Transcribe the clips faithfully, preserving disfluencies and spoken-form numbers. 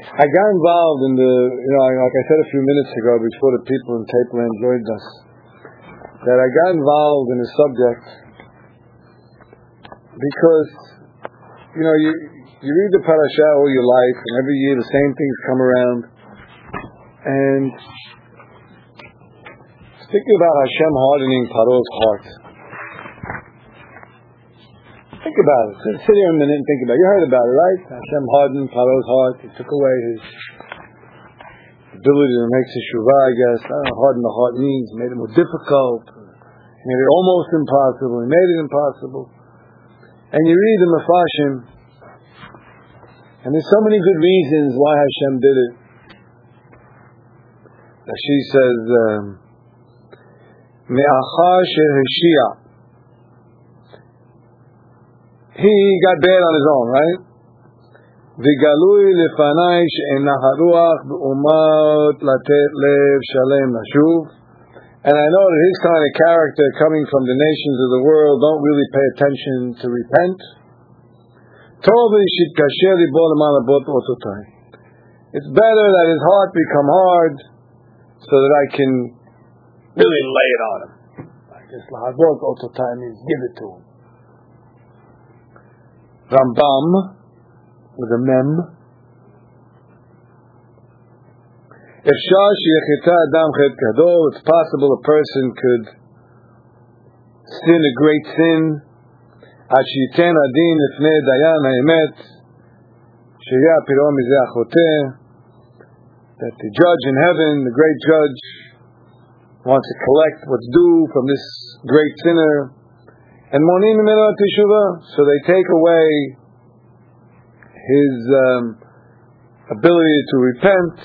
I got involved in the, you know, like I said a few minutes ago before the people in Tape Land joined us, that I got involved in a subject because, you know, you you read the parasha all your life, and every year the same things come around, and thinking about Hashem hardening Paro's heart. Think about it. Sit here a minute and think about it. You heard about it, right? Hashem hardened Paro's heart. He took away his ability to make teshuvah, I guess. I don't know what harden the heart means. He made it more difficult. He made it almost impossible. He made it impossible. And you read the Mefashim, and there's so many good reasons why Hashem did it. Rashi says, Me'achar she'heshia. He got bad on his own, right? V'galui lefanai she'en haruach b'umat latet lev shalem nashuv. And I know that his kind of character, coming from the nations of the world, don't really pay attention to repent. It's better that his heart become hard, so that I can really lay it on him. I guess lahadot ototai means give it to him. Rambam, with a mem. It's possible a person could sin a great sin. That the judge in heaven, the great judge, wants to collect what's due from this great sinner. And monim mimeno teshuvah, so they take away his um, ability to repent.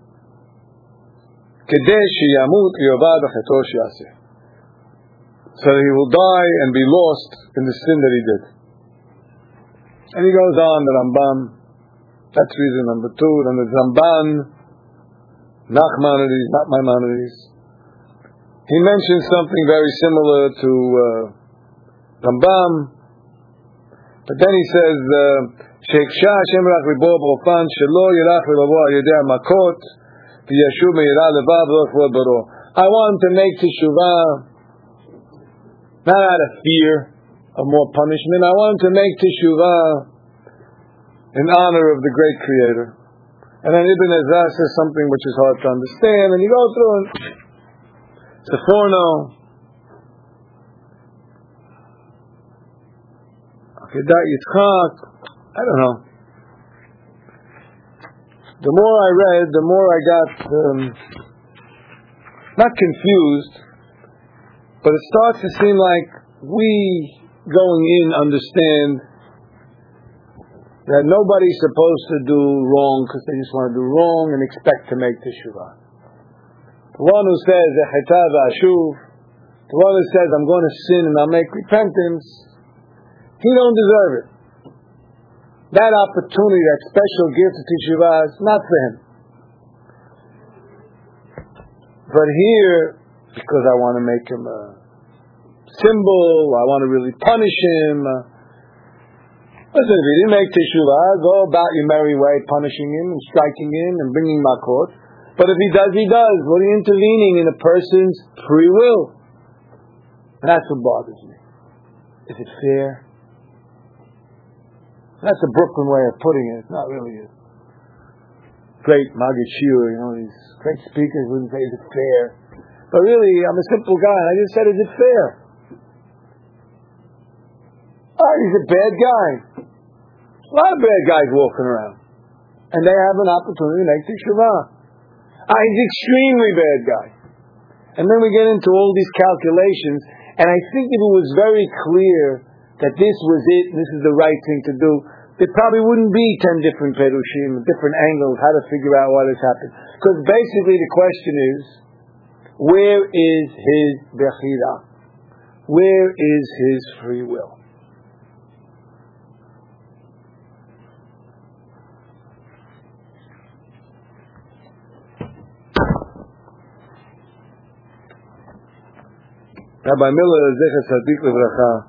Kedei sheyamut v'yovad b'chato she'aseh, so that he will die and be lost in the sin that he did. And he goes on, the Rambam. That's reason number two. And the Ramban, Nachmanides, not Maimonides, he mentions something very similar to Uh, Rambam, but then he says, "Sheikha Hashem rach libo b'ofan shelo yirach lelavo al yedei makot v'yashuv meira levav lo baro." I want to make teshuvah not out of fear of more punishment. I want to make teshuvah in honor of the great Creator. And then Ibn Ezra says something which is hard to understand, and you go through it. Seforno. Yitzchak, I don't know. The more I read, the more I got um, not confused, but it starts to seem like we going in understand that nobody's supposed to do wrong because they just want to do wrong and expect to make teshuvah. The one who says echeta v'ashuv, the one who says I'm going to sin and I'll make repentance, he don't deserve it. That opportunity, that special gift of teshuvah is not for him. But here, because I want to make him a symbol, I want to really punish him. Uh, listen, if he didn't make teshuvah, go about your merry way, punishing him and striking him and bringing makot. But if he does, he does. What are you intervening in a person's free will? And that's what bothers me. Is it fair? That's a Brooklyn way of putting it. It's not really a great Maggid Shiur, you know, these great speakers wouldn't say, is it fair? But really, I'm a simple guy, and I just said, is it fair? Oh, he's a bad guy. A lot of bad guys walking around. And they have an opportunity to make teshuvah. Ah, he's an extremely bad guy. And then we get into all these calculations, and I think if it was very clear that this was it, and this is the right thing to do, there probably wouldn't be ten different perushim, different angles, how to figure out why this happened. Because basically the question is, where is his bechira? Where is his free will? Rabbi Miller, Zecher Tzadik Livracha,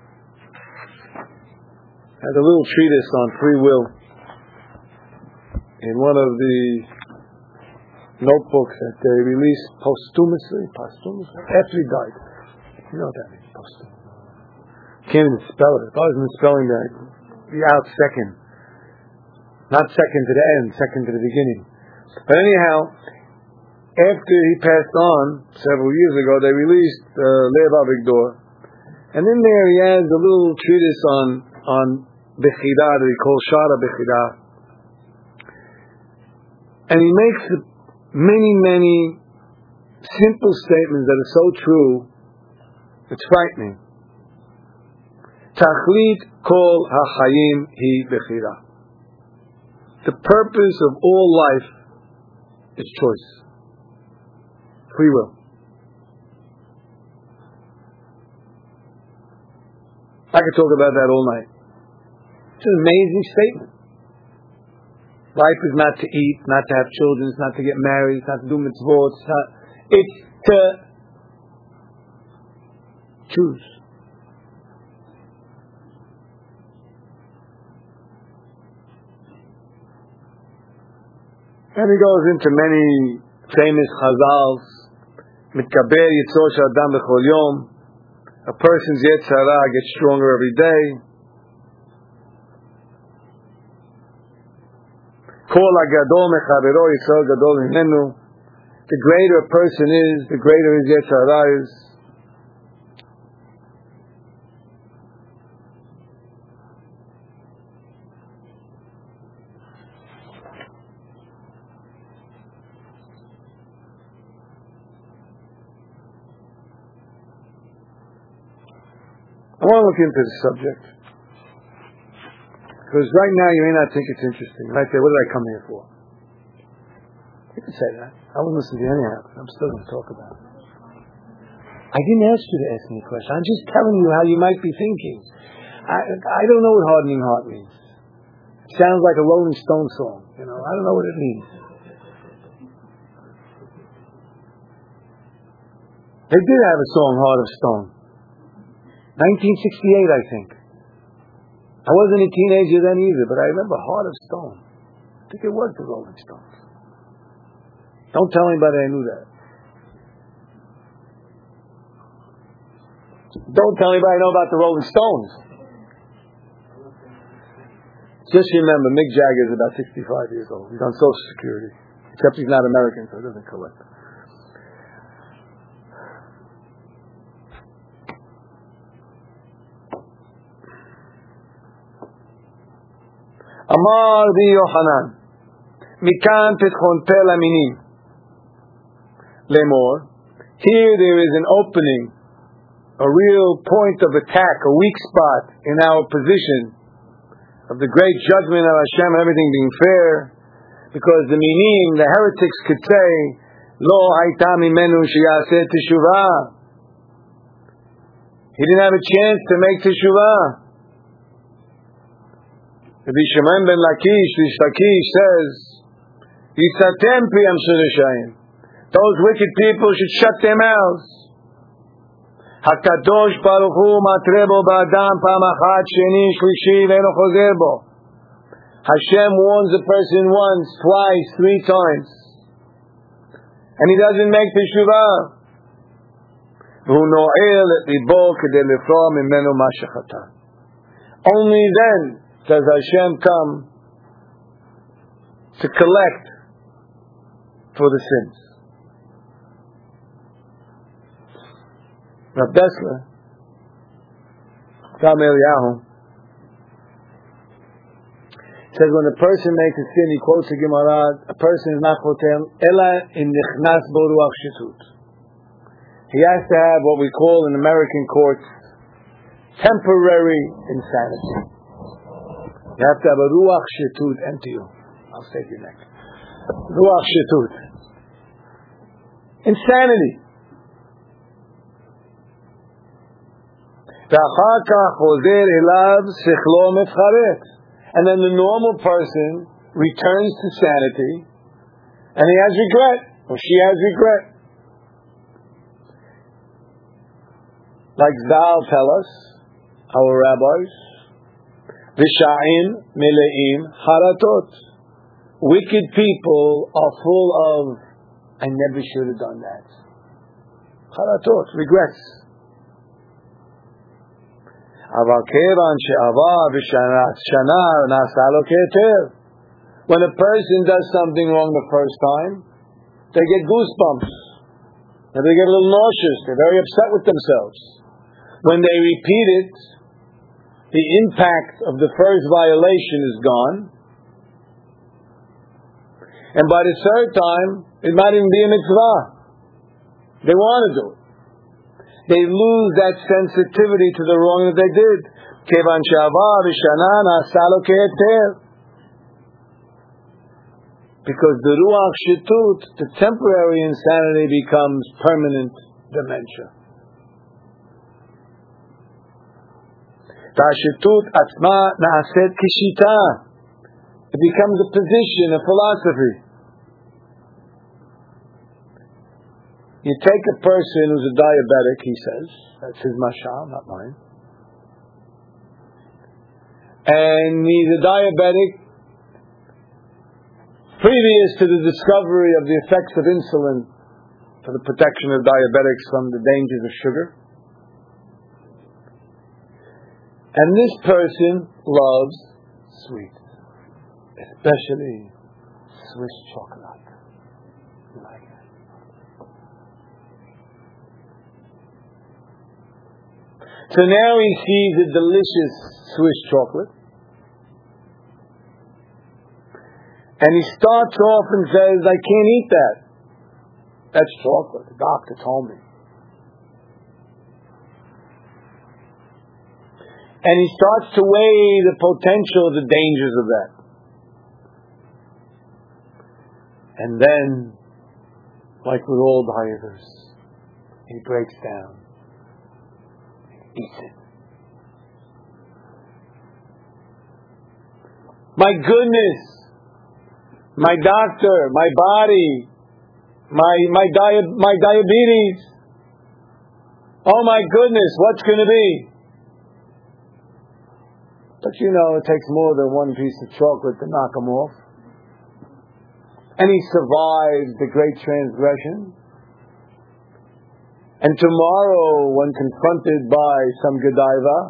has a little treatise on free will. in one of the notebooks that they released posthumously, posthumously after he died. You know what that means, posthumously. Can't even spell it. If I was misspelling that, be out second. Not second to the end, second to the beginning. But anyhow, after he passed on several years ago, they released uh, Lev Avigdor, and in there he has a little treatise on on Bechira that he calls Shara Bechira, and he makes many, many simple statements that are so true, it's frightening. Tachlit kol hachayim hi bechira. The purpose of all life is choice, free will. I could talk about that all night. It's an amazing statement. Life is not to eat, not to have children, it's not to get married, it's not to do mitzvot, it's not, it's to choose. And he goes into many famous chazals. Mitkaber yitzor shel adam b'chol yom. A person's yetzer hara gets stronger every day. Kol hagadol mechavero yitzor gadol mimenu. The greater a person is, the greater his yetzer hara is. I want to look into this subject because right now you may not think it's interesting. You might say, what did I come here for? You can say that. I won't listen to you anyhow. I'm still going to talk about it. I didn't ask you to ask me a question. I'm just telling you how you might be thinking. I, I don't know what hardening heart means. It sounds like a Rolling Stone song. You know, I don't know what it means. They did have a song, Heart of Stone. nineteen sixty-eight, I think. I wasn't a teenager then either, but I remember Heart of Stone. I think it was the Rolling Stones. Don't tell anybody I knew that. Don't tell anybody I know about the Rolling Stones. Just remember, Mick Jagger is about sixty-five years old. He's on Social Security. Except he's not American, so he doesn't collect. Amar bi Yochanan, Mikan petchon pe laminim. Lemor, here there is an opening, a real point of attack, a weak spot in our position of the great judgment of Hashem and everything being fair, because the minim, the heretics could say, Lo hayta mimenu sheyaseh teshuvah. He didn't have a chance to make teshuvah. Rabbi Shimon ben Lakish, Rish Lakish says, Yitzatem pi amshirishayim. Those wicked people should shut their mouths. HaKadosh Baruch Hu matrebo ba'adam pam achat sheni shlishi ve'eno chozer bo. Hashem warns a person once, twice, three times, and he doesn't make teshuvah. V'hu no'el et libo kedei lifra mimenu ma shechata. Only then does Hashem come to collect for the sins. Rav Dessler, Tam Eliyahu, says when a person makes a sin, he quotes the Gemara, a person is not chotem ela in nichnas bo ruach shetut. He has to have what we call in American courts temporary insanity. You have to have a ruach shetut enter you. I'll save your neck. Ruach shetut. Insanity. And then the normal person returns to sanity, and he has regret, or she has regret. Like Zal tell us, our rabbis, V'sha'im mele'im haratot. wicked people are full of, I never should have done that. Charatot, regrets. When a person does something wrong the first time, they get goosebumps. And they get a little nauseous. They're very upset with themselves. When they repeat it, the impact of the first violation is gone. And by the third time, it might even be a mitzvah. They want to do it. They lose that sensitivity to the wrong that they did. Kevan she'avar v'shana na'asa lo ke'heter. Because the ruach shitut, the temporary insanity, becomes permanent dementia. Ta'ashitut atzma na'aset kishita. It becomes a position, a philosophy. You take a person who's a diabetic, he says, that's his mashal, not mine, and he's a diabetic previous to the discovery of the effects of insulin for the protection of diabetics from the dangers of sugar. And this person loves sweets, especially Swiss chocolate. Like it. So now he sees a delicious Swiss chocolate, and he starts off and says, I can't eat that. That's chocolate. The doctor told me. And he starts to weigh the potential, the dangers of that. And then, like with all dieters, he breaks down. He eats it. My goodness! My doctor, my body, my my dia- my diabetes. Oh my goodness, what's going to be? But you know, it takes more than one piece of chocolate to knock him off. And he survives the great transgression. And tomorrow, when confronted by some Godiva,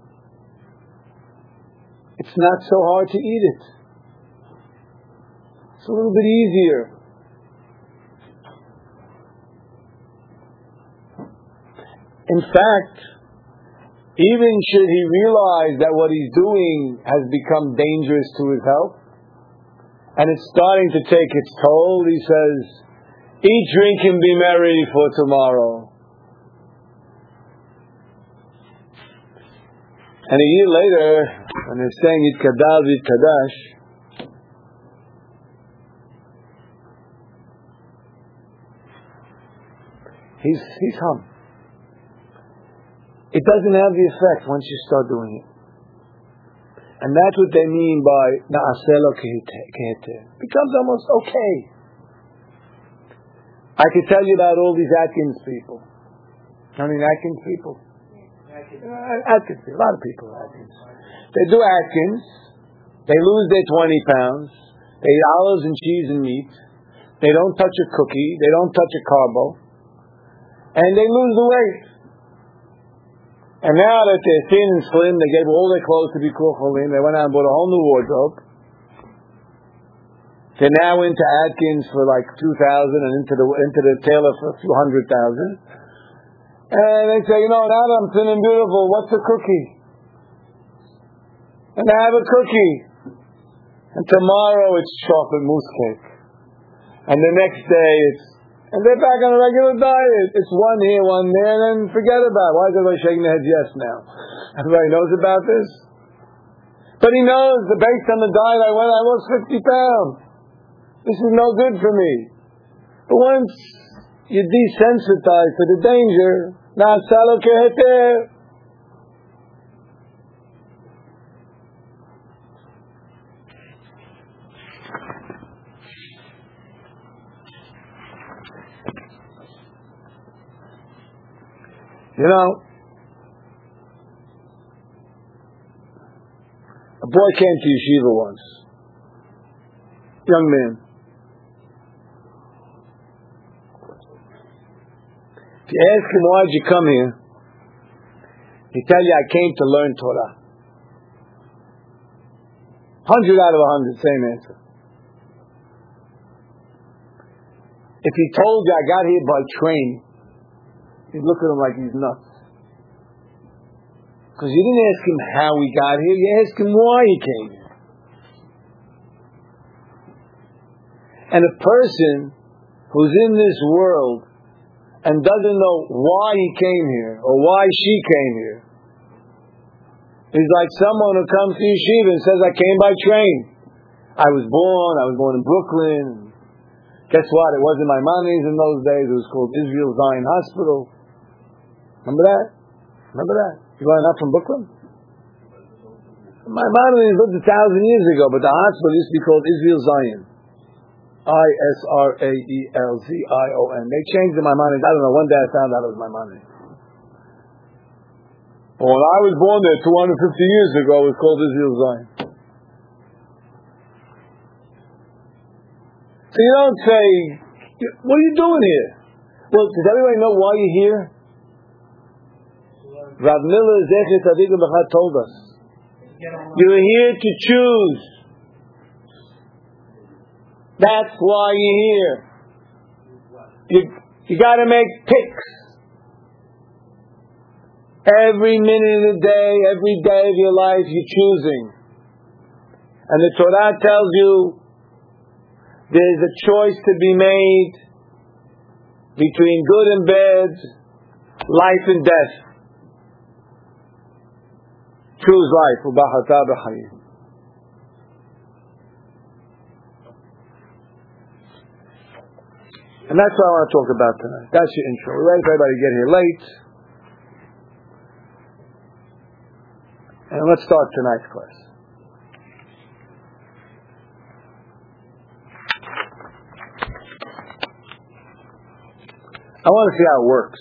it's not so hard to eat it. It's a little bit easier. In fact, even should he realize that what he's doing has become dangerous to his health, and it's starting to take its toll, he says, eat, drink, and be merry for tomorrow. And a year later, when they're saying Yitkadal V'Yitkadash, He's, he's hum. It doesn't have the effect once you start doing it. And that's what they mean by na'aseh lo keheter. It becomes almost okay. I could tell you about all these Atkins people. I mean Atkins people. Atkins. Uh, Atkins people. A lot of people are Atkins. They do Atkins. They lose their twenty pounds. They eat olives and cheese and meat. They don't touch a cookie. They don't touch a carbo. And they lose the weight. And now that they're thin and slim, they gave all their clothes to be Kucholim. They went out and bought a whole new wardrobe. They're now into Atkins for like two thousand and into the into the tailor for a few hundred thousand. And they say, you know, now that I'm thin and beautiful, what's a cookie? And I have a cookie. And tomorrow it's chocolate mousse cake. And the next day it's And they're back on a regular diet. It's one here, one there, and then forget about it. Why is everybody shaking their heads yes now? Everybody knows about this? But he knows that based on the diet I went, I lost fifty pounds. This is no good for me. But once you desensitize to the danger, na'asa lo keheter. You know, a boy came to yeshiva once. young man. If you ask him, why did you come here? He tell you, I came to learn Torah. Hundred out of a hundred, same answer. If he told you, I got here by train, you'd look at him like he's nuts. Because you didn't ask him how he got here, you asked him why he came here. And a person who's in this world and doesn't know why he came here or why she came here is like someone who comes to yeshiva and says, I came by train. I was born, I was born in Brooklyn. Guess what? It wasn't my money's in those days. It was called Israel Zion Hospital. Remember that? Remember that? You are not from Brooklyn? My money's lived a thousand years ago, but the hospital used to be called Israel Zion. I S R A E L Z I O N. They changed the Maimonides. I don't know. One day I found out it was Maimonides. But when I was born there two hundred fifty years ago, it was called Israel Zion. So you don't say, what are you doing here? Well, does everybody know why you're here? Rav Miller Zecher Tzadik Lebracha told us. You're here to choose. That's why you're here. You, you got to make picks. Every minute of the day, every day of your life, you're choosing. And the Torah tells you there's a choice to be made between good and bad, life and death. Choose life. Ubahata b'chayim. And that's what I want to talk about tonight. That's your intro. We're ready for everybody to get here late. And let's start tonight's class. I want to see how it works.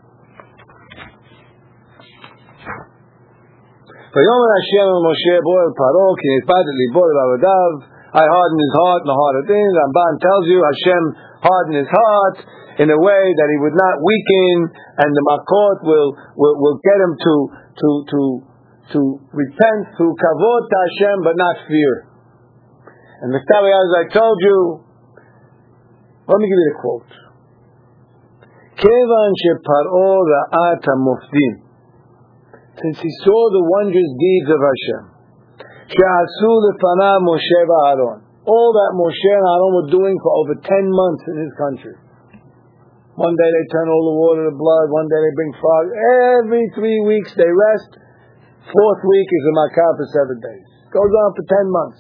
I hardened his heart and the heart of things. Ramban tells you Hashem hardened his heart in a way that he would not weaken, and the makot will will, will get him to to to to repent through kavod to Hashem, but not fear. And the story, as I told you, let me give you the quote. Kevan sheparo ra'at hamofdim, since he saw the wondrous deeds of Hashem. She'asu lefanav Moshe v'Aaron, all that Moshe and Aaron were doing for over ten months in his country. One day they turn all the water to blood. One day they bring frogs. Every three weeks they rest. Fourth week is a makah for seven days. Goes on for ten months.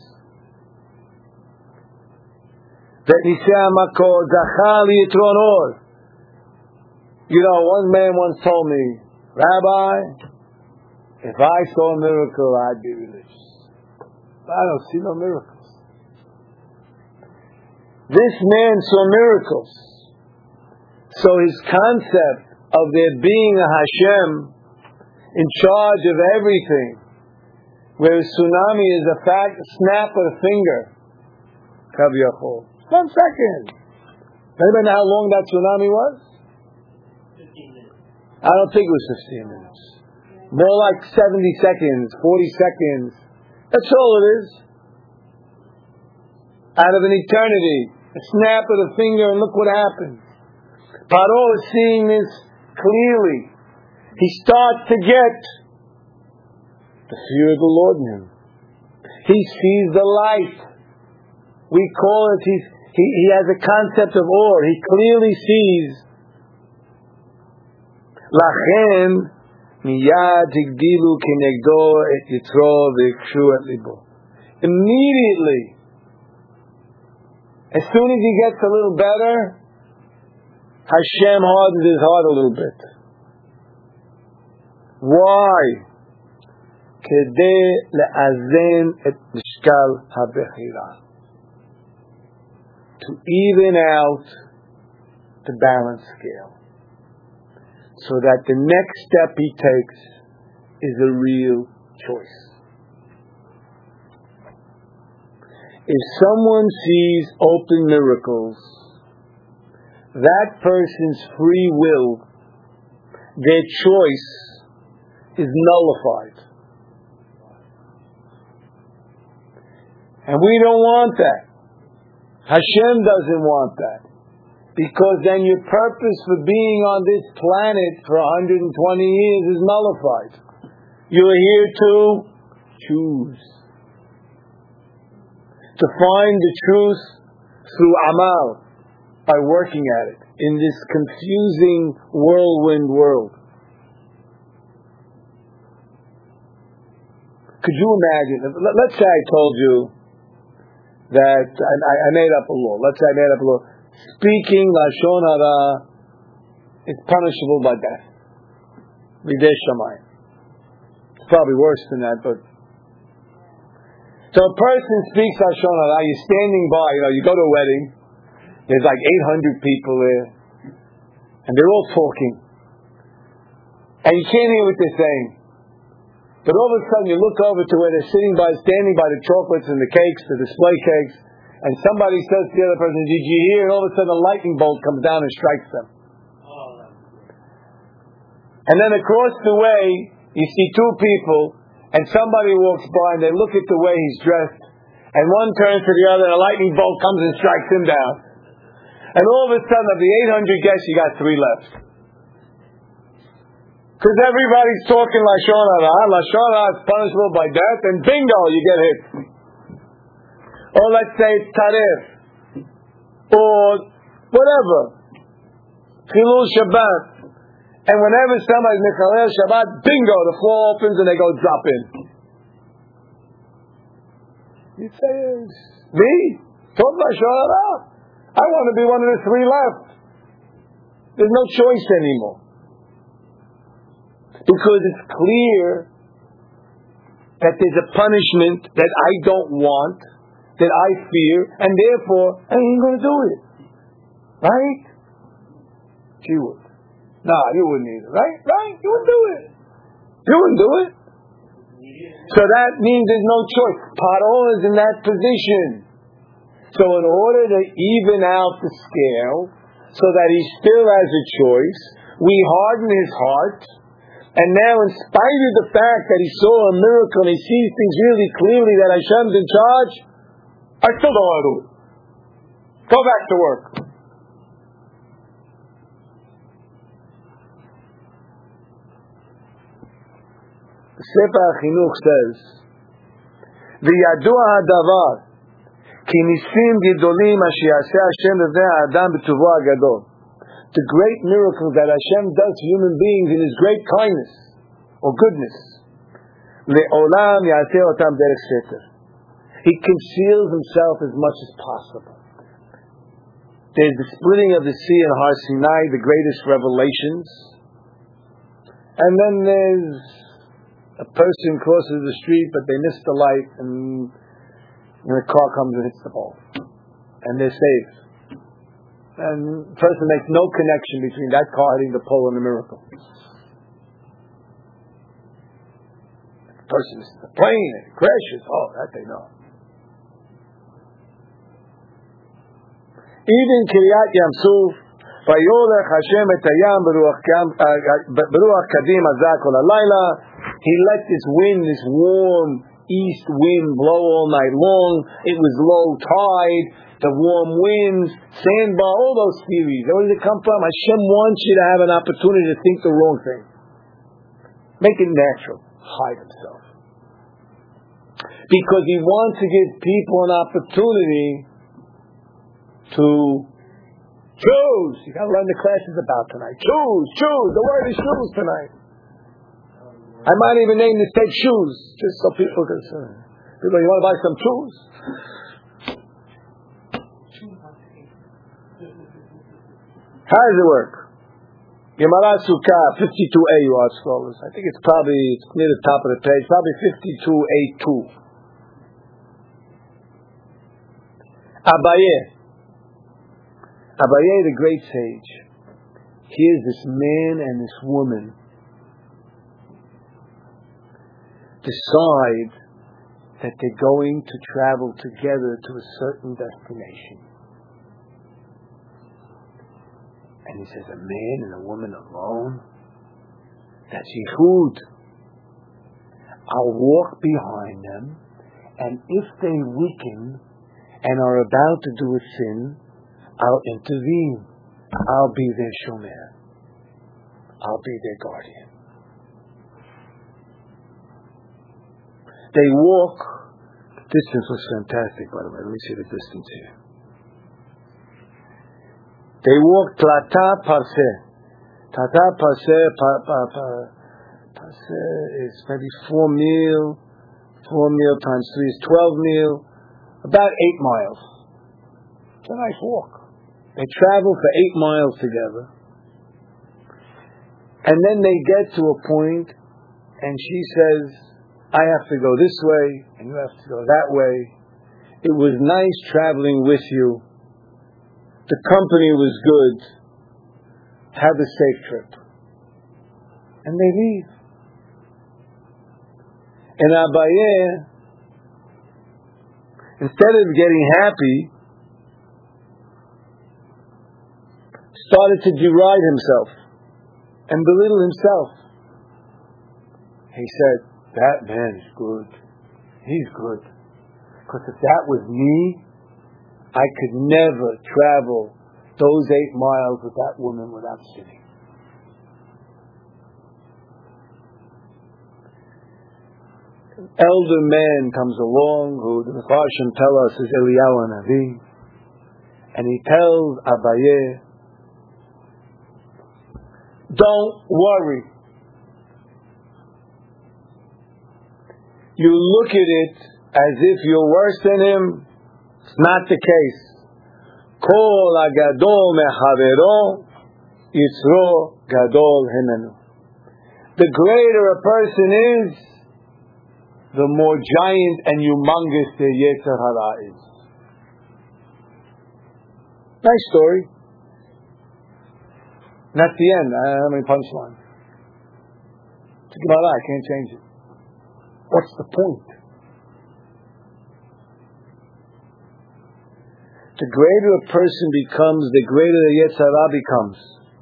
You know, one man once told me, Rabbi, if I saw a miracle, I'd be religious. I don't see no miracles. This man saw miracles. So his concept of there being a Hashem in charge of everything, where a tsunami is a fact, a snap of a finger, Kaviyachol. One second. Anybody know how long that tsunami was? Fifteen minutes. I don't think it was fifteen minutes. More like seventy seconds, forty seconds. That's all it is. Out of an eternity, a snap of the finger, and look what happened. Paro is seeing this clearly. He starts to get the fear of the Lord in him. He sees the light. We call it, he's, he, he has a concept of awe. He clearly sees. Lachen miyad higdilu kenegdo et yitro v'yikshu et libo. Immediately, as soon as he gets a little better, Hashem hardens his heart a little bit. Why? Kedei le'azen et mishkal habechira, to even out the balance scale, so that the next step he takes is a real choice. If someone sees open miracles, that person's free will, their choice, is nullified. And we don't want that. Hashem doesn't want that. Because then your purpose for being on this planet for one hundred twenty years is nullified. You're here to choose. To find the truth through amal, by working at it, in this confusing whirlwind world. Could you imagine, let's say I told you that I, I made up a law. Let's say I made up a law. Speaking Lashon Hara is punishable by death. B'dei Shamayim. It's probably worse than that, but... So a person speaks Lashon Hara, you're standing by, you know, you go to a wedding, there's like eight hundred people there, and they're all talking. And you can't hear what they're saying. But all of a sudden you look over to where they're sitting by, standing by the chocolates and the cakes, the display cakes, and somebody says to the other person, did you hear? And all of a sudden a lightning bolt comes down and strikes them. And then across the way, you see two people, and somebody walks by and they look at the way he's dressed, and one turns to the other and a lightning bolt comes and strikes him down. And all of a sudden of the eight hundred guests, you got three left. Because everybody's talking Lashon Hara. Lashon Hara is punishable by death, and bingo, you get hit. Or let's say it's Taref. Or whatever. Chilul Shabbat. And whenever somebody's Mechalel Shabbat, bingo, the floor opens and they go drop in. You say, me? Talk Lashon Hara. I want to be one of the three left. There's no choice anymore. Because it's clear that there's a punishment that I don't want, that I fear, and therefore I ain't going to do it. Right? She would. Nah, you wouldn't either. Right? Right? You wouldn't do it. You wouldn't do it. So that means there's no choice. Paro is in that position. So in order to even out the scale, so that he still has a choice, we harden his heart. And now, in spite of the fact that he saw a miracle and he sees things really clearly that Hashem's in charge, I still don't want to do it. Go back to work. The Sefer HaChinuch says, "V'yadua hadavar ki nisim gidolim asher yaseh Hashem levnei ha'adam b'tuvo hagadol." The great miracles that Hashem does to human beings in His great kindness or goodness. Le'olam yaseh otam derech seter. He conceals Himself as much as possible. There's the splitting of the sea in Har Sinai, the greatest revelations. And then there's a person crosses the street, but they miss the light, and, and the car comes and hits the pole. And they're saved. And the person makes no connection between that car hitting the pole and the miracle. The person is the plane and it crashes. Oh, that they know. Even Kiryat Yamsuf, Vayolech Hashem et hayam beruach kadim hazak kol halayla. He let this wind, this warm east wind, blow all night long. It was low tide. The warm winds, sandbar, all those theories. Where did it come from? Hashem wants you to have an opportunity to think the wrong thing. Make it natural. Hide Himself. Because He wants to give people an opportunity to choose. You got to learn the classes about tonight. Choose, choose. The word is choose tonight. I might even name this tape shoes, just so people can say, people, you want to buy some shoes? How does it work? Gemara Sukkah fifty-two a, you ask scholars. I think it's probably it's near the top of the page, probably fifty-two a two. Abaye. Abaye, the great sage. Here's this man and this woman decide that they're going to travel together to a certain destination. And he says, a man and a woman alone? That's yichud. I'll walk behind them, and if they weaken and are about to do a sin, I'll intervene. I'll be their shomer. I'll be their guardian. They walk. The distance was fantastic, by the way. Let me see the distance here. They walk Tlata Parseh. Tlata Parseh, pa, pa, pa, Parseh is maybe four mil. Four mil times three is twelve mil. About eight miles. It's a nice walk. They travel for eight miles together. And then they get to a point, and she says, I have to go this way, and you have to go that way. It was nice traveling with you. The company was good. Have a safe trip. And they leave. And Abaye, instead of getting happy, started to deride himself and belittle himself. He said, that man is good. He's good. Because if that was me, I could never travel those eight miles with that woman without sinning. An elder man comes along who the Mefarshim tell us is Eliyahu Hanavi, and he tells Abaye, don't worry. You look at it as if you're worse than him. It's not the case. Kol agadol mechavero, yitzro gadol himenu. The greater a person is, the more giant and humongous the Yetzer Hara is. Nice story. That's the end. I don't have any punchline. It's a Gemara. I can't change it. What's the point? The greater a person becomes, the greater the Yetzer Hara becomes.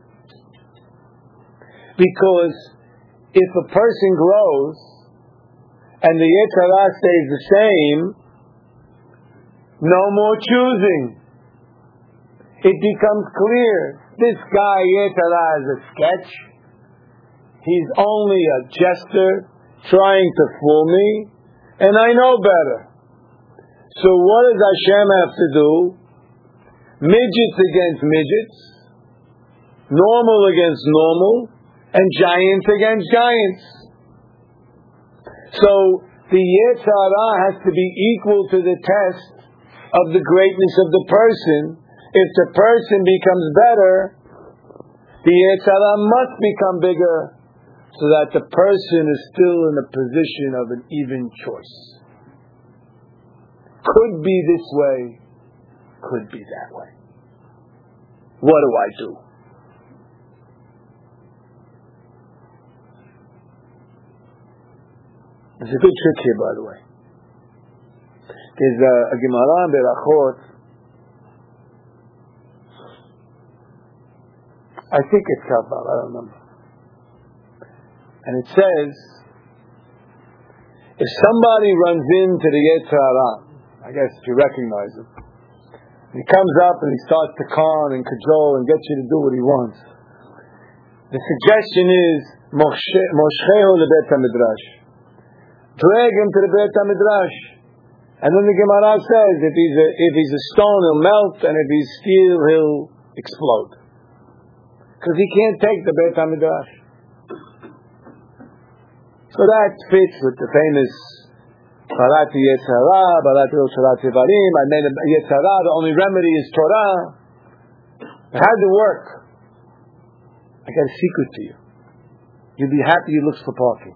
Because if a person grows and the Yetzer Hara stays the same, no more choosing. It becomes clear. This guy Yetzer Hara is a sketch. He's only a jester trying to fool me, and I know better. So what does Hashem have to do? Midgets against midgets, normal against normal, and giants against giants. So the Yetzer Hara has to be equal to the test of the greatness of the person. If the person becomes better, the Yetzer Hara must become bigger, so that the person is still in a position of an even choice. Could be this way, could be that way. What do I do? There's a good trick here, by the way. There's a, a Gemara in Berachot. I think it's Kabbal, I don't remember. And it says, if somebody runs into the Yetzer Hara, I guess if you recognize it, he comes up and he starts to con and cajole and get you to do what he wants. The suggestion is, Moshehu lebet HaMidrash. Drag him to the Bet HaMidrash. And then the Gemara says, if he's a, if he's a stone, he'll melt, and if he's steel, he'll explode. Because he can't take the Bet HaMidrash. So that fits with the famous Barati Yetzer Hara, Barati Osharat Yevarim. I made a Yetzer Hara. The only remedy is Torah. It had to work. I got a secret for you. You'll be happy you looked for parking.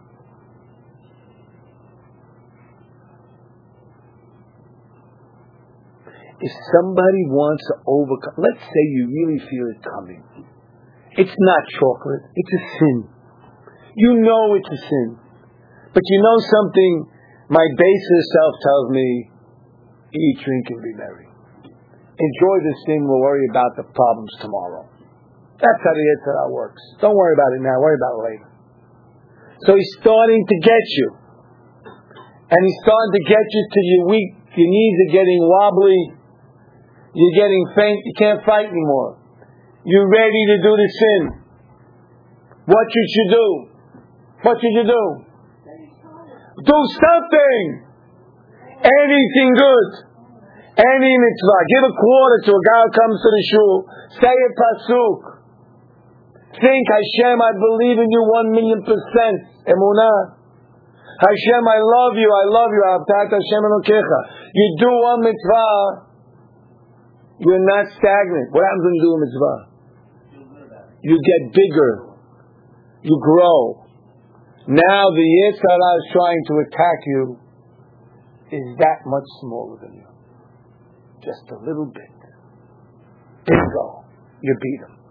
If somebody wants to overcome, let's say you really feel it coming. It's not chocolate. It's a sin. You know it's a sin. But you know something My baser self tells me, eat, drink, and be merry. Enjoy this thing, we'll worry about the problems tomorrow. That's how the Yetzer Hara works. Don't worry about it now, worry about it later. So he's starting to get you. And he's starting to get you till you're weak, your knees are getting wobbly, you're getting faint, you can't fight anymore. You're ready to do the sin. What should you do? What should you do? Do something! Anything good. Any mitzvah. Give a quarter to a guy who comes to the shul. Say a pasuk. Think, Hashem, I believe in you one million percent. Emunah. Hashem, I love you, I love you. Hashem Elokecha. You do one mitzvah, you're not stagnant. What happens when you do a mitzvah? You get bigger. You grow. Now the Yetzer Hara is trying to attack you is that much smaller than you. Just a little bit. Bingo. You beat him.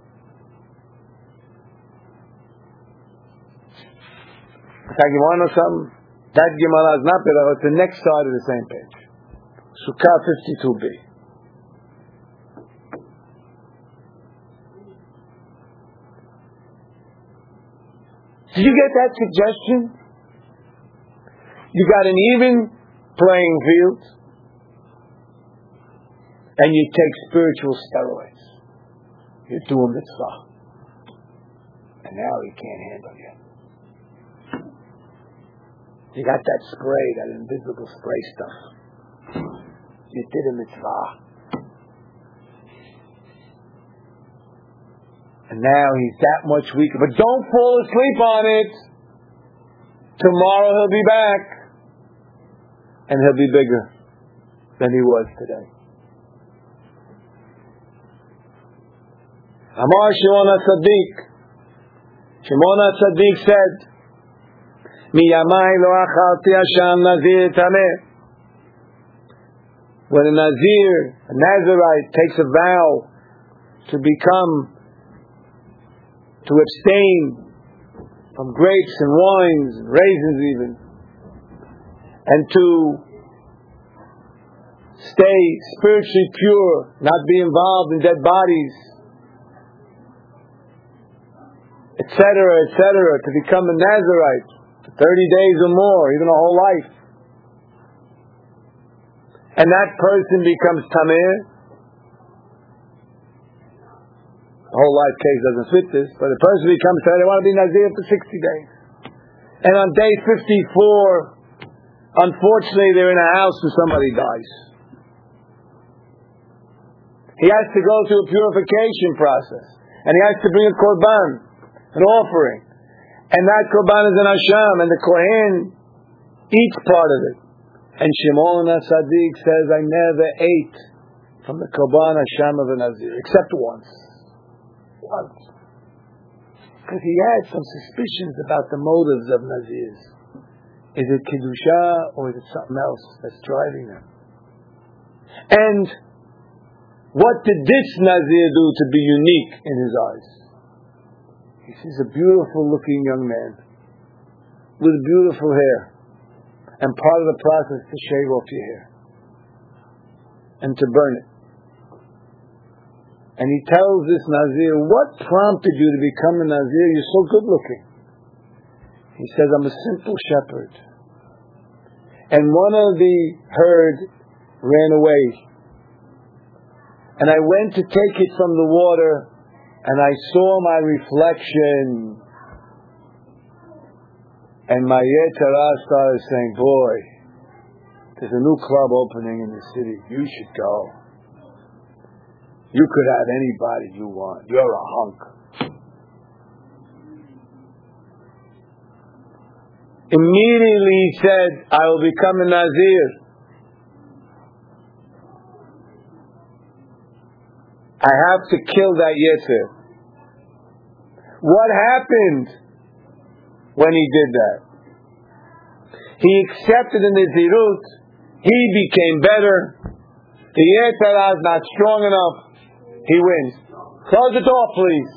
You want to know something? That Gemara is not better. It's the next side of the same page. Sukkah fifty-two b. Did you get that suggestion? You got an even playing field, and you take spiritual steroids. You do a mitzvah, and now he can't handle you. You got that spray, that invisible spray stuff. You did a mitzvah. And now he's that much weaker. But don't fall asleep on it. Tomorrow he'll be back. And he'll be bigger than he was today. Amar Shimon HaTzadik. Shimon HaTzadik said, Miyamai lo achalti Hashem nazir tameh. When a nazir, a Nazirite, takes a vow to become, to abstain from grapes and wines and raisins even, and to stay spiritually pure, not be involved in dead bodies, et cetera, et cetera, to become a Nazirite for thirty days or more, even a whole life. And that person becomes Tameh. The whole life case doesn't fit this, but the person becomes Tameh. They want to be Nazir for sixty days. And on day fifty-four, unfortunately, they're in a house and somebody dies. He has to go through a purification process. And he has to bring a korban, an offering. And that korban is an Hashem, and the Kohen eats part of it. And Shimon HaTzadik says, I never ate from the korban Hashem of a Nazir, except once. Once. Because he had some suspicions about the motives of Nazirs. Is it Kedusha or is it something else that's driving them? And what did this Nazir do to be unique in his eyes? He sees a beautiful looking young man with beautiful hair. And part of the process is to shave off your hair. And to burn it. And he tells this Nazir, what prompted you to become a Nazir? You're so good looking. He says, I'm a simple shepherd. And one of the herd ran away. And I went to take it from the water, and I saw my reflection. And my Yetzer Hara started saying, boy, there's a new club opening in the city. You should go. You could have anybody you want. You're a hunk. Immediately he said, I will become a Nazir. I have to kill that Yetzer. What happened when he did that? He accepted the Nazirut. He became better. The Yetzer Hara is not strong enough. He wins. Close the door, please.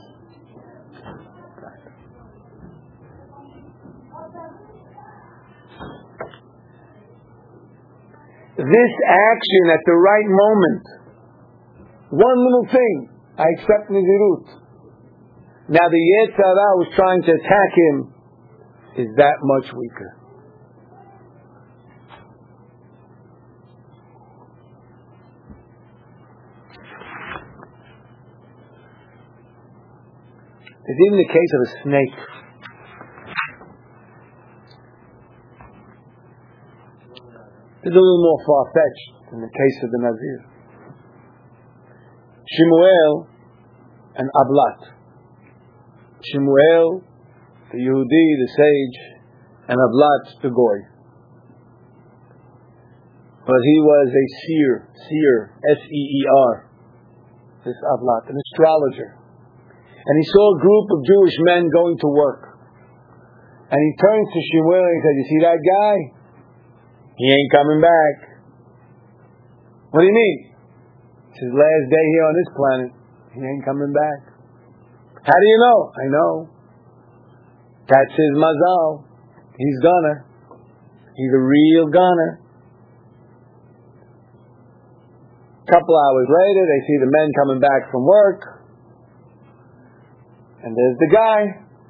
this action at the right moment, one little thing, I accept Nizirut. Now the Yetzer Hara who's trying to attack him is that much weaker. There's even the case of a snake. It's a little more far-fetched than the case of the Nazir. Shemuel and Ablat. Shemuel, the Yehudi, the sage, and Ablat, the Goy. But he was a seer, seer, S E E R, this Ablat, an astrologer. And he saw a group of Jewish men going to work. And he turns to Shemuel and he said, you see that guy? He ain't coming back. What do you mean? It's his last day here on this planet. He ain't coming back. How do you know? I know. That's his mazal. He's gonna. He's a real gunner. A couple hours later, they see the men coming back from work. And there's the guy.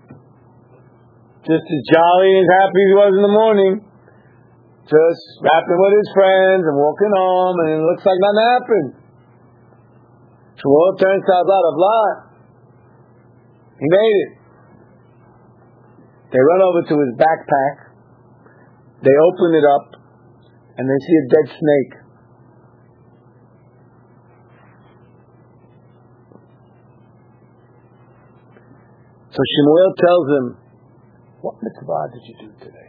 Just as jolly and happy as he was in the morning. Just rapping with his friends and walking home, and it looks like nothing happened. Shmuel turns to Ablat, Ablat. He made it. They run over to his backpack. They open it up, and they see a dead snake. So Shemuel tells him, what mitzvah did you do today?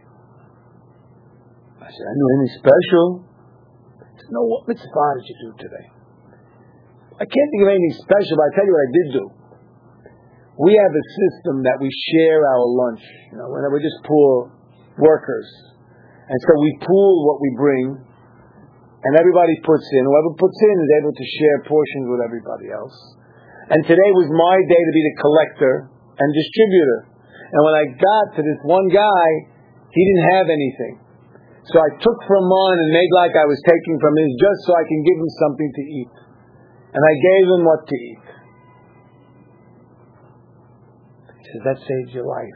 I said, I knew anything special. He said, no, what mitzvah did you do today? I can't think of anything special, but I tell you what I did do. We have a system that we share our lunch. You know, we're just poor workers. And so we pool what we bring, and everybody puts in. Whoever puts in is able to share portions with everybody else. And today was my day to be the collector and distributor. And when I got to this one guy, he didn't have anything. So I took from mine and made like I was taking from his just so I can give him something to eat. And I gave him what to eat. He says, that saves your life.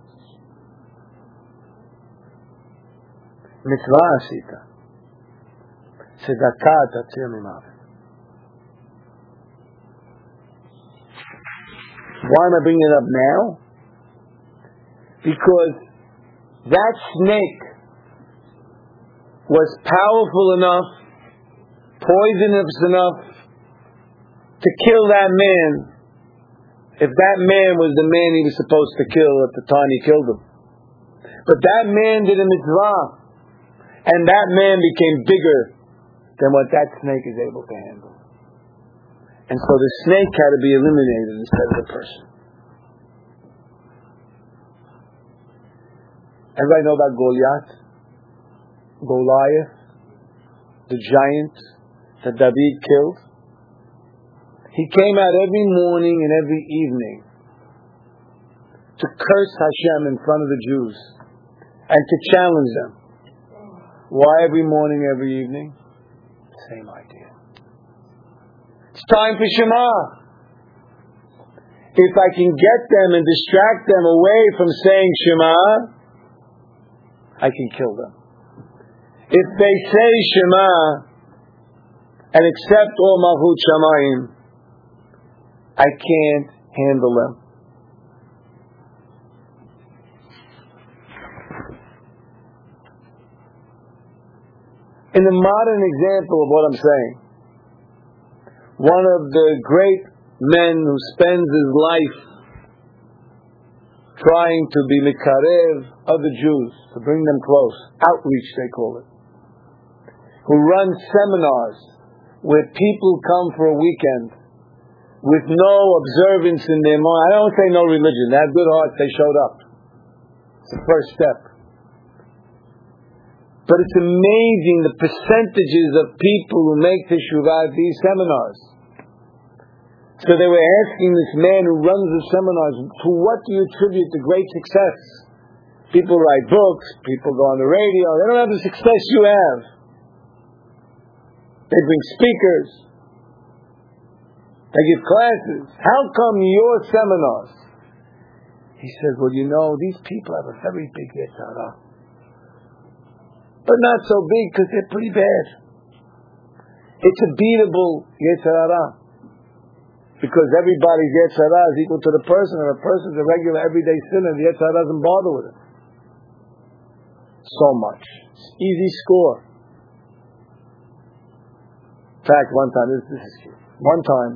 Mitzvah asita. Tzedakah tatzil mimavet. Why am I bringing it up now? Because that snake was powerful enough, poisonous enough to kill that man if that man was the man he was supposed to kill at the time he killed him. But that man did a mitzvah, and that man became bigger than what that snake is able to handle. And so the snake had to be eliminated instead of the person. Everybody know about Goliath? Goliath, the giant that David killed. He came out every morning and every evening to curse Hashem in front of the Jews and to challenge them. Why every morning, every evening? Same idea. It's time for Shema. If I can get them and distract them away from saying Shema, I can kill them. If they say Shema and accept all Malchut Shamayim, I can't handle them. In the modern example of what I'm saying, one of the great men who spends his life trying to be mikarev other Jews, to bring them close, outreach they call it, who runs seminars where people come for a weekend with no observance in their mind. I don't say no religion. They have good hearts. They showed up. It's the first step. But it's amazing the percentages of people who make teshuvah at these seminars. So they were asking this man who runs the seminars, to what do you attribute the great success? People write books, people go on the radio, they don't have the success you have. They bring speakers. They give classes. How come your seminars? He says, well, you know, these people have a very big Yetzer Hara. But not so big because they're pretty bad. It's a beatable Yetzer Hara. Because everybody's Yetzer Hara is equal to the person, and a person's a regular everyday sinner, the Yetzer Hara doesn't bother with it. So much. It's easy score. In fact, one time, this, this is cute. One time,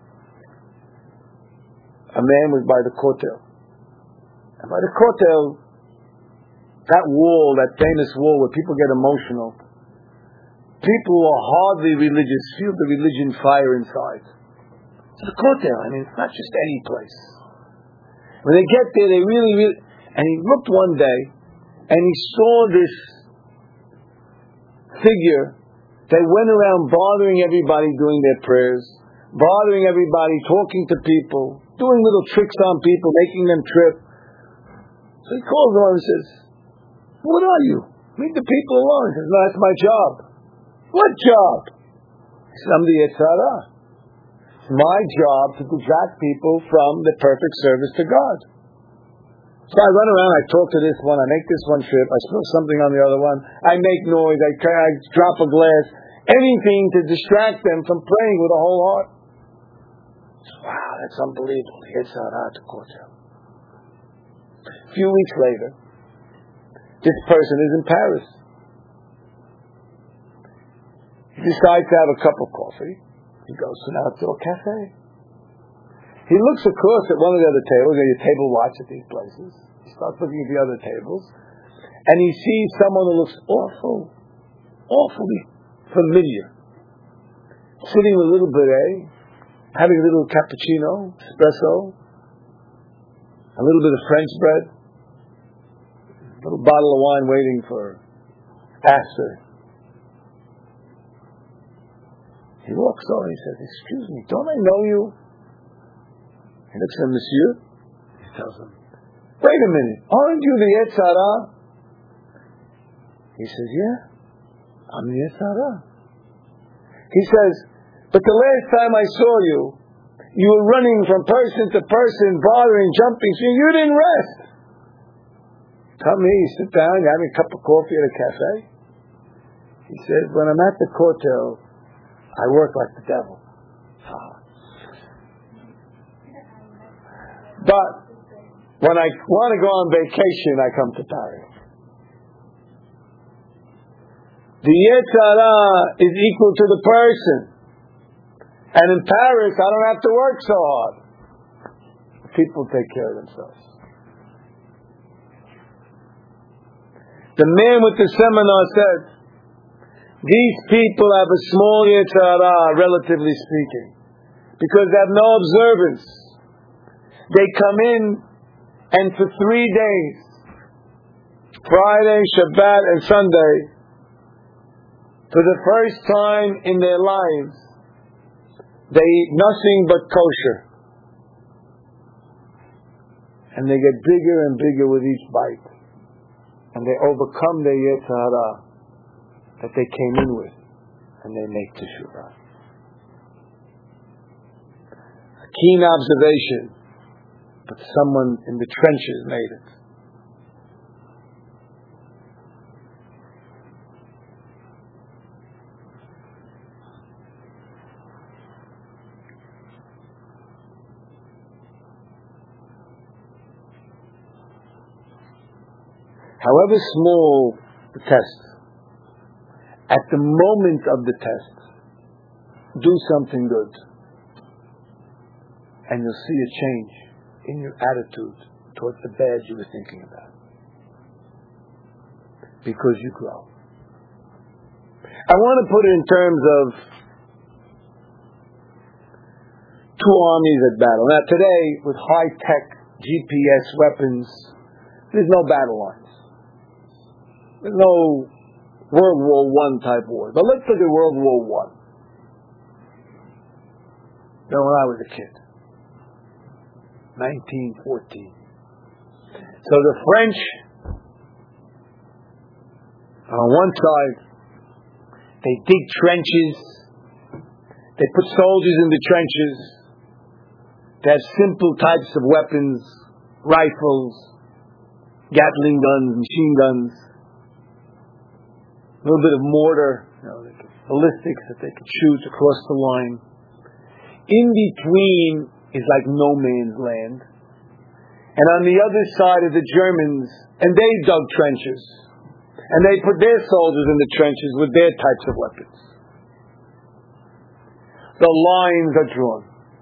a man was by the Kotel. And by the Kotel, that wall, that famous wall where people get emotional, people who are hardly religious feel the religion fire inside. It's the Kotel. I mean, it's not just any place. When they get there, they really, really... And he looked one day, and he saw this figure that went around bothering everybody doing their prayers, bothering everybody, talking to people, doing little tricks on people, making them trip. So he calls them and says, what are you? Leave the people alone. He says, no, that's my job. What job? He says, I'm the Yetzer Hara. It's my job to distract people from the perfect service to God. So I run around, I talk to this one, I make this one trip, I spill something on the other one, I make noise, I, I drop a glass, anything to distract them from praying with a whole heart. Wow, that's unbelievable. Yetzer Hara to Kotel. A few weeks later, this person is in Paris. He decides to have a cup of coffee. He goes to an outdoor cafe. He looks across at one of the other tables. There's a table watch at these places. He starts looking at the other tables. And he sees someone who looks awful, awfully familiar. Sitting with a little beret, having a little cappuccino, espresso, a little bit of French bread, a little bottle of wine waiting for Aster. He walks over and he says, excuse me, don't I know you? He looks at him, monsieur. He tells him, wait a minute, aren't you the Yetzer Hara? He says, yeah, I'm the Yetzer Hara. He says, but the last time I saw you, you were running from person to person, bothering, jumping, so you didn't rest. Come here, you sit down, you're having a cup of coffee at a cafe. He says, when I'm at the Kotel, I work like the devil. But when I want to go on vacation, I come to Paris. The Yetzer Hara is equal to the person. And in Paris, I don't have to work so hard. People take care of themselves. The man with the seminar said, these people have a small Yetzer Hara, relatively speaking, because they have no observance. They come in, and for three days, Friday, Shabbat, and Sunday, for the first time in their lives, they eat nothing but kosher. And they get bigger and bigger with each bite. And they overcome their Yetzer Hara that they came in with, and they make teshuvah. A keen observation, but someone in the trenches made it. However small the test, at the moment of the test, do something good. And you'll see a change in your attitude towards the bad you were thinking about. Because you grow. I want to put it in terms of two armies at battle. Now today, with high-tech G P S weapons, there's no battle lines. There's no World War One type war. But let's look at World War One. Now, when I was a kid, nineteen fourteen. So the French on one side, They dig trenches. They put soldiers in the trenches. They have simple types of weapons, rifles, Gatling guns, machine guns, a little bit of mortar, you know, ballistics that they could shoot across the line. In between is like no man's land. And on the other side of the Germans, and they dug trenches. And they put their soldiers in the trenches with their types of weapons. The lines are drawn.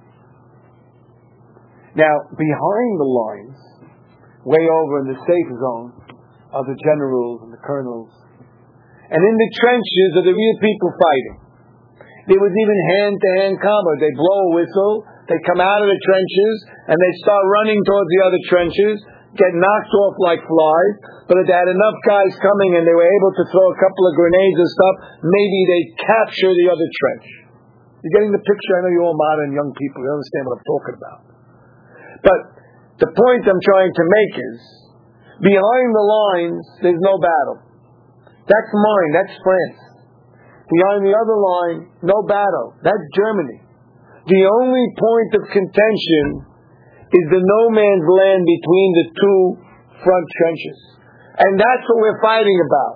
Now, behind the lines, way over in the safe zone, are the generals and the colonels. And in the trenches are the real people fighting. There was even hand-to-hand combat. They blow a whistle, they come out of the trenches, and they start running towards the other trenches, get knocked off like flies, but if they had enough guys coming and they were able to throw a couple of grenades and stuff, maybe they'd capture the other trench. You're getting the picture? I know you're all modern young people. You understand what I'm talking about. But the point I'm trying to make is, behind the lines, there's no battle. That's mine. That's France. Behind the other line, no battle. That's Germany. The only point of contention is the no man's land between the two front trenches. And that's what we're fighting about.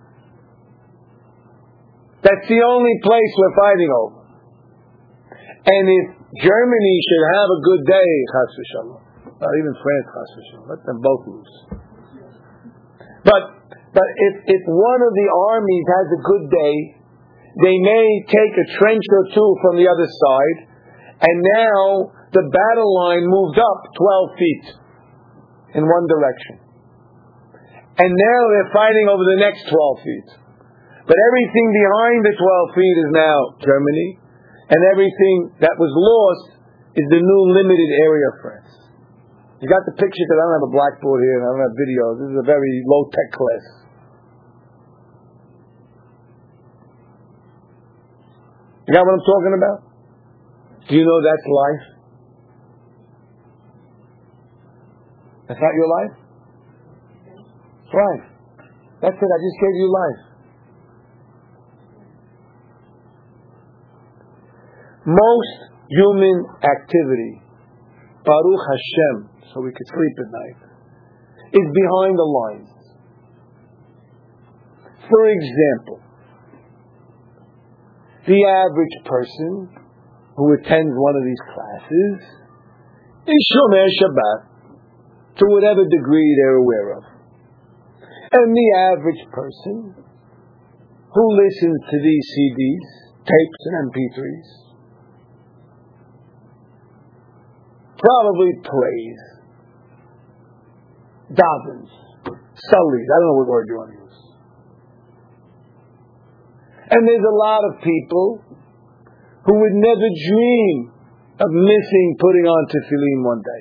That's the only place we're fighting over. And if Germany should have a good day, chas v'shalom, or even France, chas v'shalom, let them both lose. But but if, if one of the armies has a good day, they may take a trench or two from the other side, and now the battle line moved up twelve feet in one direction. And now they're fighting over the next twelve feet. But everything behind the twelve feet is now Germany, and everything that was lost is the new limited area of France. You got the picture, because I don't have a blackboard here and I don't have videos. This is a very low-tech class. You got what I'm talking about? Do you know that's life? That's not your life? It's life. That's it. I just gave you life. Most human activity, Baruch Hashem, so we could sleep at night, is behind the lines. For example, the average person who attends one of these classes is Shomer Shabbat to whatever degree they're aware of. And the average person who listens to these C Ds, tapes and M P threes, probably plays, davens, sullies, I don't know what word you want to use. And there's a lot of people who would never dream of missing putting on tefillin one day.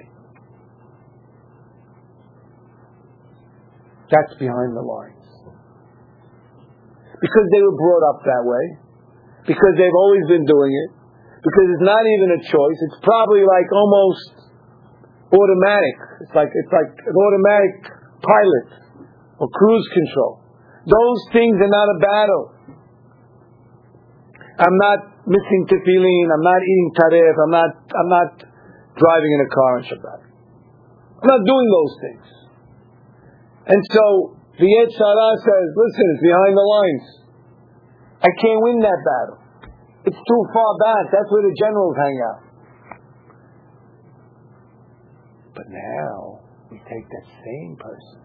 That's behind the lines. Because they were brought up that way, because they've always been doing it, because it's not even a choice, it's probably like almost automatic. It's like it's like an automatic pilot or cruise control. Those things are not a battle. I'm not missing tefillin, I'm not eating taref, I'm not I'm not driving in a car on Shabbat. I'm not doing those things. And so the Yetzer Hara says, listen, it's behind the lines. I can't win that battle. It's too far back. That's where the generals hang out. But now we take that same person,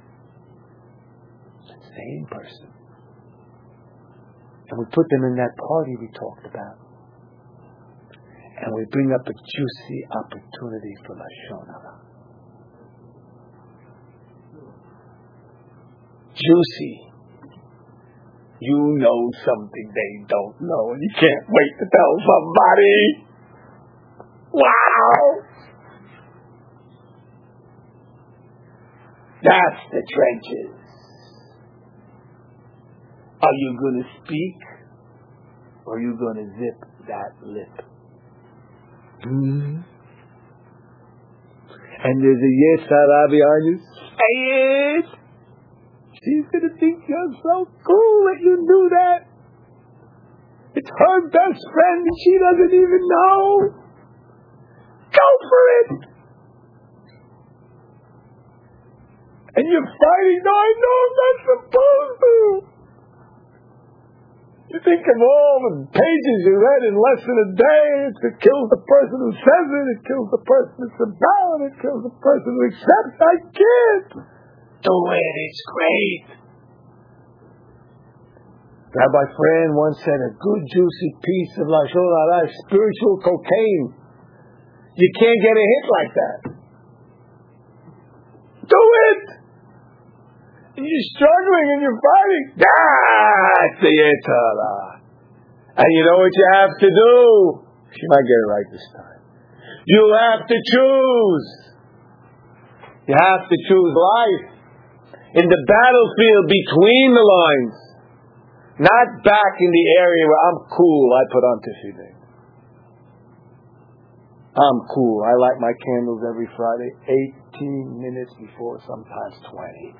that same person, and we put them in that party we talked about. And we bring up a juicy opportunity for Lashon Hara. Juicy. You know something they don't know, and you can't wait to tell somebody. Wow! That's the trenches. Are you going to speak, or are you going to zip that lip? Mm-hmm. And there's a Yetzer Hara behind you. Say it! She's going to think you're so cool that you do that. It's her best friend and she doesn't even know. Go for it. And you're fighting. No, I know I'm not supposed to. You think of all the pages you read in less than a day. It kills the person who says it. It kills the person that's about it. It kills the person who accepts. I can't. Do it. It's great. Rabbi Fran once said, a good juicy piece of Lashon Hara is spiritual cocaine. You can't get a hit like that. Do it! And you're struggling and you're fighting. That's the Yetzer Hara. And you know what you have to do? She might get it right this time. You have to choose. You have to choose life. In the battlefield between the lines. Not back in the area where I'm cool, I put on tefillin. I'm cool. I light my candles every Friday, eighteen minutes before, sometimes twenty.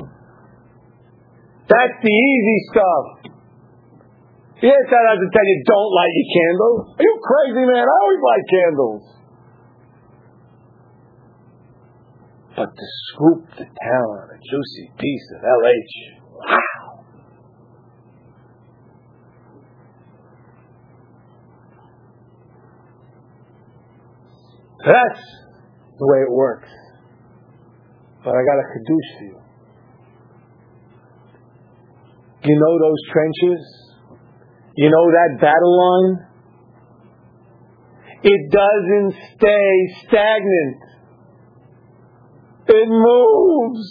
That's the easy stuff. Yes, that doesn't tell you don't light your candles. Are you crazy, man? I always light candles. But to scoop the town on a juicy piece of L H, wow. That's the way it works. But I got a chiddush for you. You know those trenches? You know that battle line? It doesn't stay stagnant. It moves.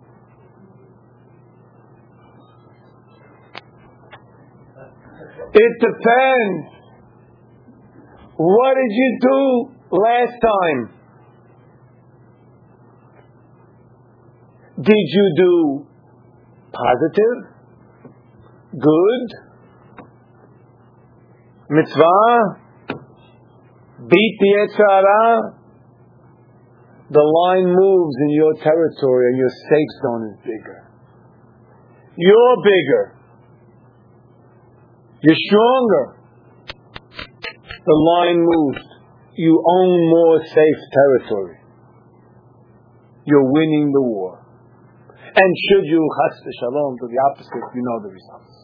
It depends. What did you do last time? Did you do positive? Good? Mitzvah? Beat the Yetzer Hara? The line moves in your territory and your safe zone is bigger. You're bigger. You're stronger. The line moves. You own more safe territory. You're winning the war. And should you, chas v'shalom, to the opposite, you know the results.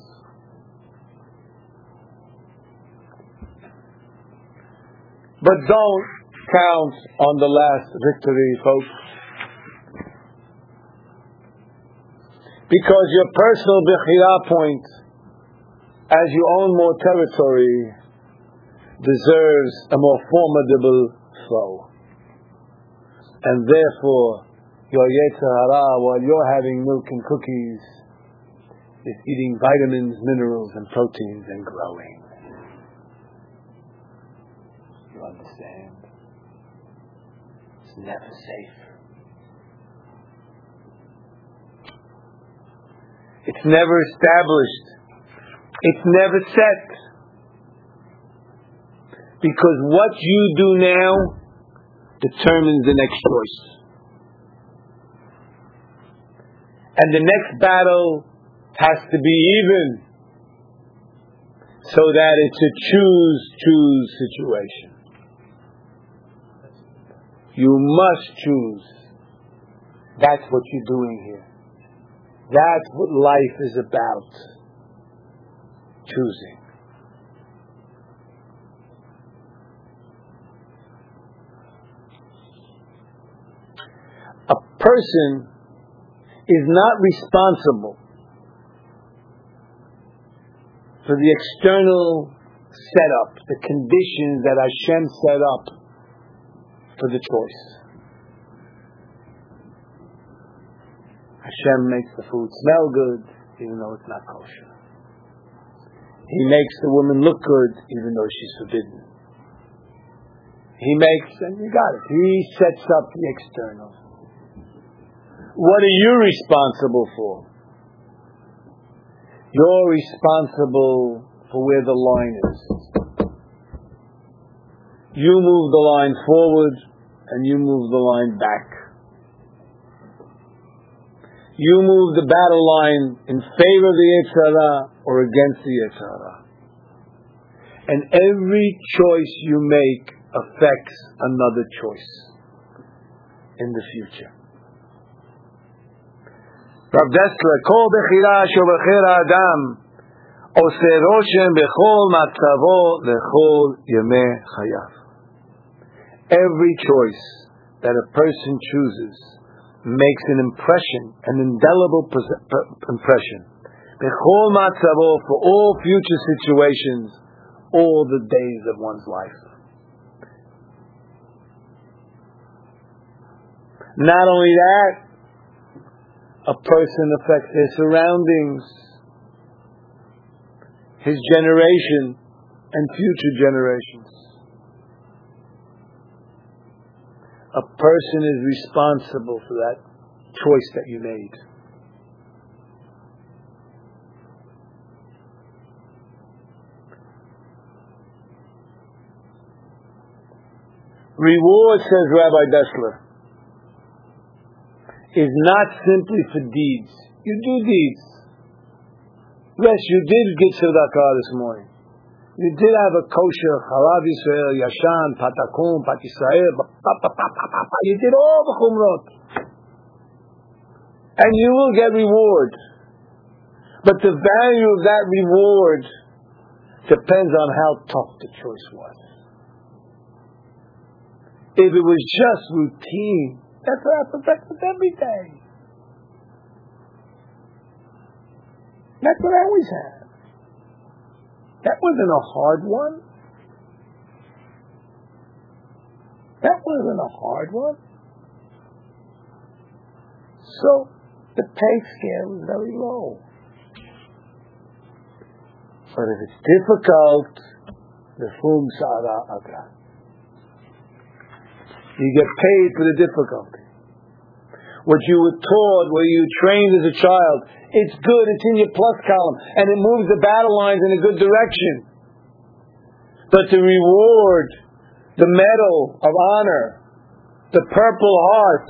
But don't count on the last victory, folks. Because your personal bechira point, as you own more territory, deserves a more formidable flow. And therefore, your Yetzer Hara, while you're having milk and cookies, is eating vitamins, minerals, and proteins and growing. You understand? It's never safe. It's never established. It's never set. Because what you do now determines the next choice. And the next battle has to be even, so that it's a choose-choose situation. You must choose. That's what you're doing here. That's what life is about. Choosing. A person is not responsible for the external setup, the conditions that Hashem set up for the choice. Hashem makes the food smell good, even though it's not kosher. He makes the woman look good, even though she's forbidden. He makes, and you got it, he sets up the external. What are you responsible for? You're responsible for where the line is. You move the line forward and you move the line back. You move the battle line in favor of the Yetzer Hara or against the Yetzer Hara. And every choice you make affects another choice in the future. Rav Dessler, Kol bechira shovacher adam oseh roshem bechol matzavo lechol yemei chayav. Every choice that a person chooses makes an impression, an indelible impression. Bechol matzavo, for all future situations, all the days of one's life. Not only that, a person affects their surroundings, his generation, and future generations. A person is responsible for that choice that you made. Reward, says Rabbi Dessler, is not simply for deeds. You do deeds. Yes, you did get tzedakah this morning. You did have a kosher, Chalav Yisrael, Yashan, Patakum, Pat Yisrael, you did all the chumrot. And you will get reward. But the value of that reward depends on how tough the choice was. If it was just routine, that's what happens with every day. That's what I always have. That wasn't a hard one. That wasn't a hard one. So, the pay scale is very low. But if it's difficult, the fum sa'ara agra. You get paid for the difficulty. What you were taught, what you trained as a child, it's good, it's in your plus column, and it moves the battle lines in a good direction. But the reward, the medal of honor, the purple heart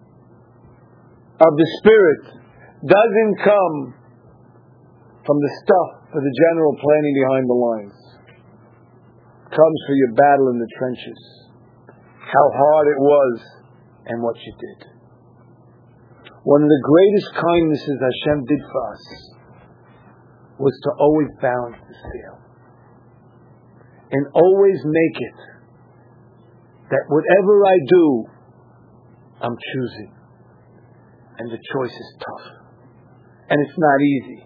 of the spirit doesn't come from the stuff for the general planning behind the lines. It comes for your battle in the trenches. How hard it was and what you did. One of the greatest kindnesses Hashem did for us was to always balance the scale. And always make it that whatever I do, I'm choosing. And the choice is tough. And it's not easy.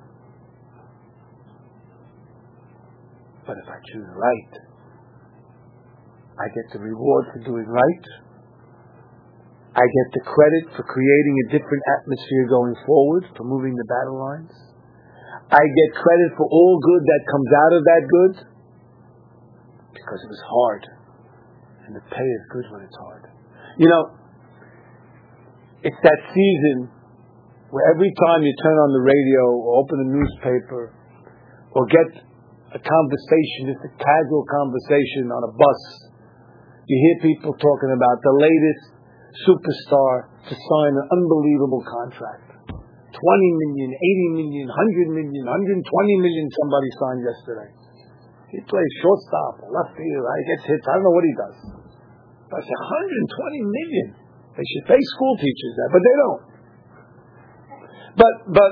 But if I choose right, I get the reward for doing right. I get the credit for creating a different atmosphere going forward, for moving the battle lines. I get credit for all good that comes out of that good, because it was hard. And the pay is good when it's hard. You know, it's that season where every time you turn on the radio or open a newspaper or get a conversation, just a casual conversation on a bus, you hear people talking about the latest superstar to sign an unbelievable contract. twenty million, eighty million, one hundred million, one hundred twenty million somebody signed yesterday. He plays shortstop, left field, he gets hits, I don't know what he does. But I said, one hundred twenty million. They should pay school teachers that, but they don't. But, but,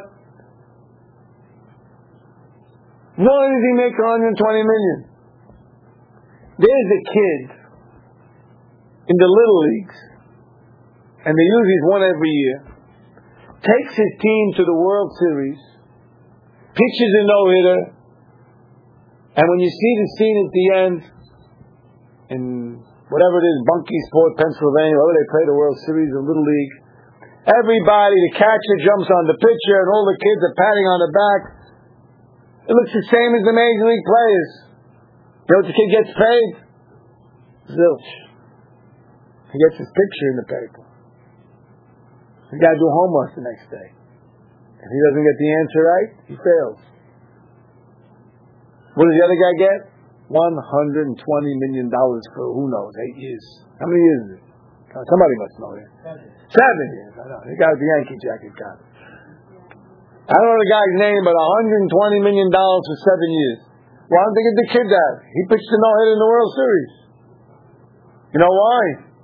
why does he make one hundred twenty million? There's a kid in the little leagues, and they use these one every year, takes his team to the World Series, pitches a no-hitter, and when you see the scene at the end, in whatever it is, Bunkysport, Pennsylvania, wherever they play the World Series in Little League, everybody, the catcher jumps on the pitcher, and all the kids are patting on the back. It looks the same as the Major League players. You know what the kid gets paid? Zilch. He gets his picture in the paper. He's got to do homework the next day. If he doesn't get the answer right, he fails. What does the other guy get? one hundred twenty million dollars for, who knows, eight years. How many years is it? Somebody must know it. Seven. Seven years. I know. He got the Yankee jacket got it. I don't know the guy's name, but one hundred twenty million dollars for seven years. Why don't they get the kid that? He pitched a no-hit in the World Series. You know why?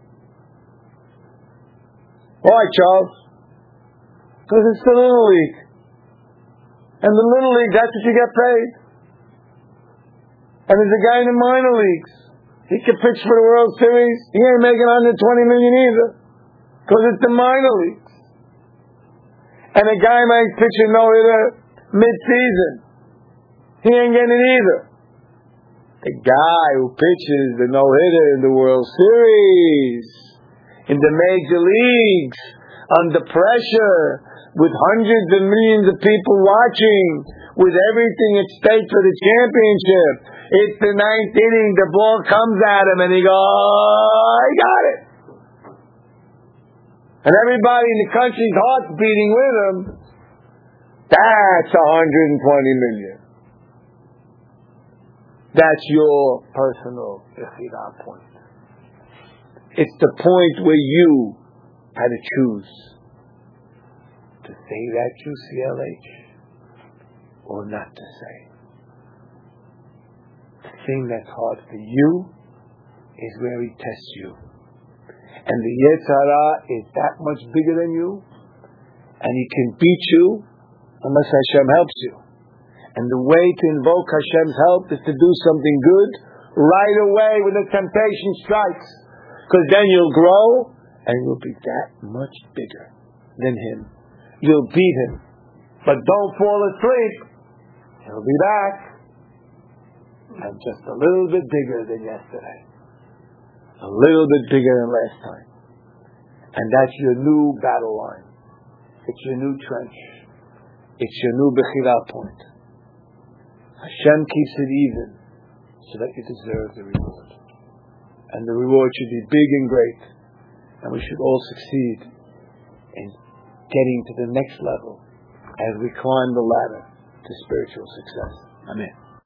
Why, Charles? Because it's the Little League. And the Little League, that's what you get paid. And there's a guy in the minor leagues. He can pitch for the World Series. He ain't making one hundred twenty million either. Because it's the minor leagues. And a guy might pitch a no-hitter mid-season. He ain't getting it either. The guy who pitches the no-hitter in the World Series, in the major leagues, under pressure, with hundreds of millions of people watching, with everything at stake for the championship. It's the ninth inning, the ball comes at him and he goes, oh, I got it. And everybody in the country's heart's beating with him. That's one hundred twenty million. That's your personal Yechidah point. It's the point where you had to choose to say that you C L H or not to say. The thing that's hard for you is where he tests you. And the Yetzer Hara is that much bigger than you, and he can beat you unless Hashem helps you. And the way to invoke Hashem's help is to do something good right away when the temptation strikes. Because then you'll grow and you'll be that much bigger than him. You'll beat him. But don't fall asleep. He'll be back. And just a little bit bigger than yesterday. A little bit bigger than last time. And that's your new battle line. It's your new trench. It's your new Bechirah point. Hashem keeps it even so that you deserve the reward. And the reward should be big and great. And we should all succeed in getting to the next level as we climb the ladder to spiritual success. Amen.